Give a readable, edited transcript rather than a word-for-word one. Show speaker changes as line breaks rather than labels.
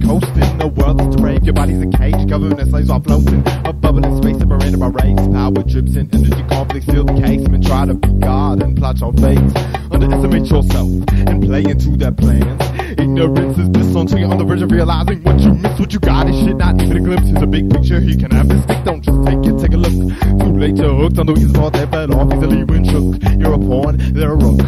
coasting. The world is depraved, your body's a cage. Government slaves are floating above in space. And mirrored by race. Power drips in energy conflicts. Fill the casement. Try to be God and plot your fates. Underestimate yourself and play into their plans. Ignorance is bliss until you're on the verge of realizing what you miss. What you got is shit, not even a glimpse. Here's a big picture, you can have this stick. Don't just take it, take a look. Too late, you're hooked on the reasons for that fell off easily when shook. You're a pawn, they're a rook.